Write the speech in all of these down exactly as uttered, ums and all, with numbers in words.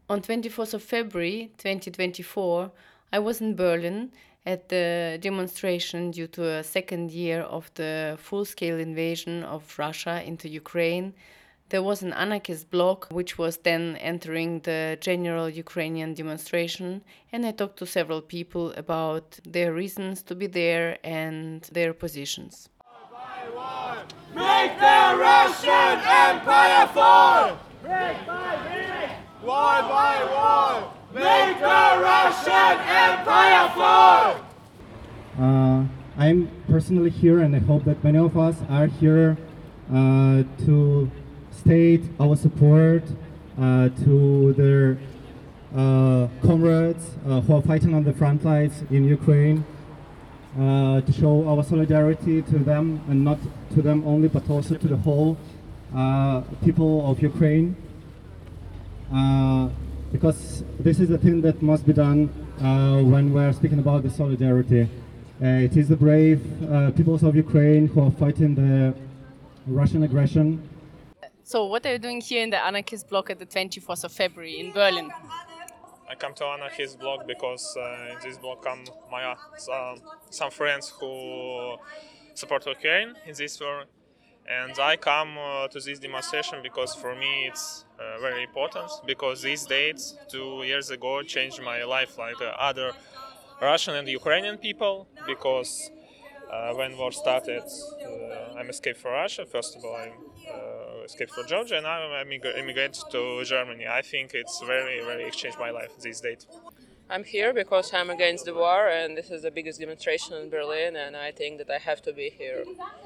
On twenty-fourth of February twenty twenty-four, I was in Berlin at the demonstration due to a second year of the full-scale invasion of Russia into Ukraine. There was an anarchist bloc which was then entering the general Ukrainian demonstration, and I talked to several people about their reasons to be there and their positions. Make the Russian Empire fall! Break by break! Wall by wall! Make the Russian Empire fall! Uh, I'm personally here, and I hope that many of us are here uh, to state our support uh, to their uh, comrades uh, who are fighting on the front lines in Ukraine, uh, to show our solidarity to them, and not to them only, but also to the whole uh, people of Ukraine. Uh, because this is the thing that must be done uh, when we're speaking about the solidarity. Uh, it is the brave uh, peoples of Ukraine who are fighting the Russian aggression. So what are you doing here in the anarchist bloc at the twenty-fourth of February in Berlin? I come to anarchist bloc because uh, in this bloc come my uh, some friends who support Ukraine in this war, and I come uh, to this demonstration because for me it's uh, very important, because these dates two years ago changed my life like uh, other Russian and Ukrainian people, because uh, when war started uh, I'm escaped from Russia. First of all, I uh, escaped from Georgia, and now I'm immigrated to Germany. I think it's very, very changed my life this date. I'm here because I'm against the war, and this is the biggest demonstration in Berlin, and I think that I have to be here.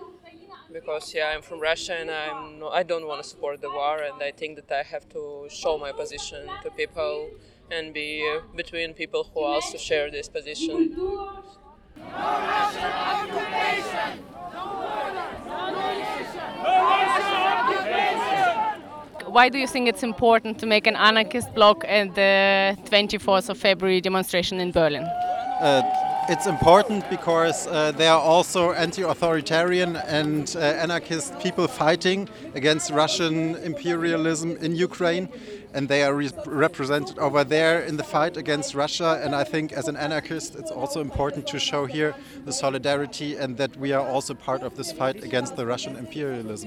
Because yeah, I'm from Russia, and I'm no, I don't want to support the war, and I think that I have to show my position to people and be uh, between people who also share this position. No Russian occupation! No borders! No nation! No Russian occupation! Why do you think it's important to make an anarchist bloc at the twenty-fourth of February demonstration in Berlin? Uh, it's important because uh, there are also anti-authoritarian and uh, anarchist people fighting against Russian imperialism in Ukraine, and they are re- represented over there in the fight against Russia. And I think as an anarchist it's also important to show here the solidarity, and that we are also part of this fight against the Russian imperialism.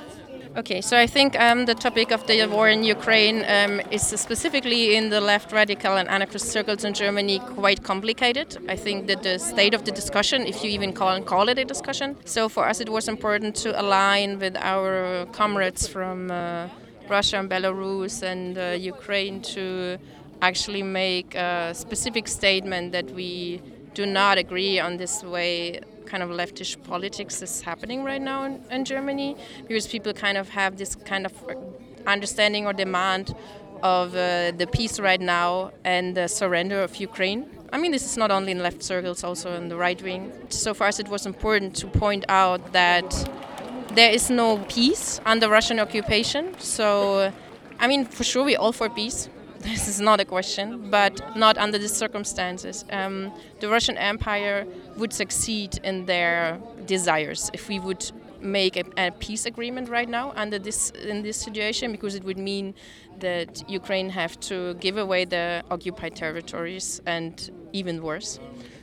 Okay, so I think um, the topic of the war in Ukraine um, is specifically in the left radical and anarchist circles in Germany quite complicated. I think that the state of the discussion, if you even call, call it a discussion, so for us it was important to align with our comrades from uh, Russia and Belarus and uh, Ukraine to actually make a specific statement that we do not agree on this way kind of leftish politics is happening right now in, in Germany, because people kind of have this kind of understanding or demand of uh, the peace right now and the surrender of Ukraine. I mean, this is not only in left circles, also in the right wing. So for us it was important to point out that there is no peace under Russian occupation. So, I mean, for sure we're all for peace. This is not a question, but not under these circumstances. Um, the Russian Empire would succeed in their desires if we would make a, a peace agreement right now under this in this situation, because it would mean that Ukraine have to give away the occupied territories and even worse.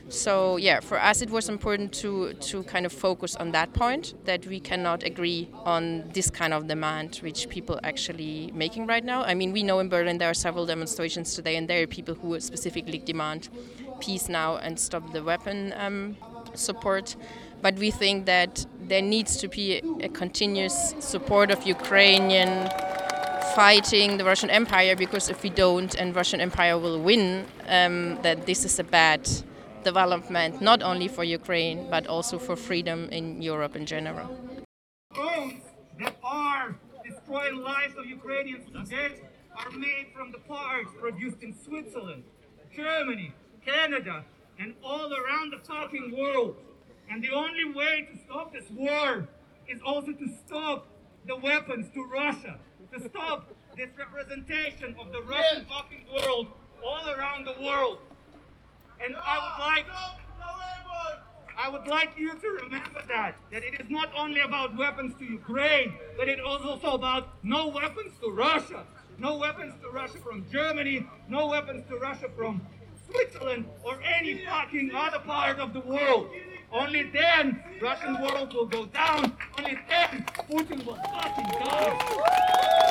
So yeah, for us it was important to to kind of focus on that point, that we cannot agree on this kind of demand which people actually making right now. I mean, we know in Berlin there are several demonstrations today, and there are people who specifically demand peace now and stop the weapon um, support. But we think that there needs to be a continuous support of Ukrainian fighting the Russian Empire, because if we don't and Russian Empire will win, um, that this is a bad development, not only for Ukraine, but also for freedom in Europe in general. Drones that are destroying lives of Ukrainians today are made from the parts produced in Switzerland, Germany, Canada, and all around the fucking world. And the only way to stop this war is also to stop the weapons to Russia, to stop this representation of the Russian fucking world all around the world. And I would like, I would like you to remember that, that it is not only about weapons to Ukraine, but it is also about no weapons to Russia. No weapons to Russia from Germany. No weapons to Russia from Switzerland or any fucking other part of the world. Only then Russian world will go down. Only then Putin will fucking die.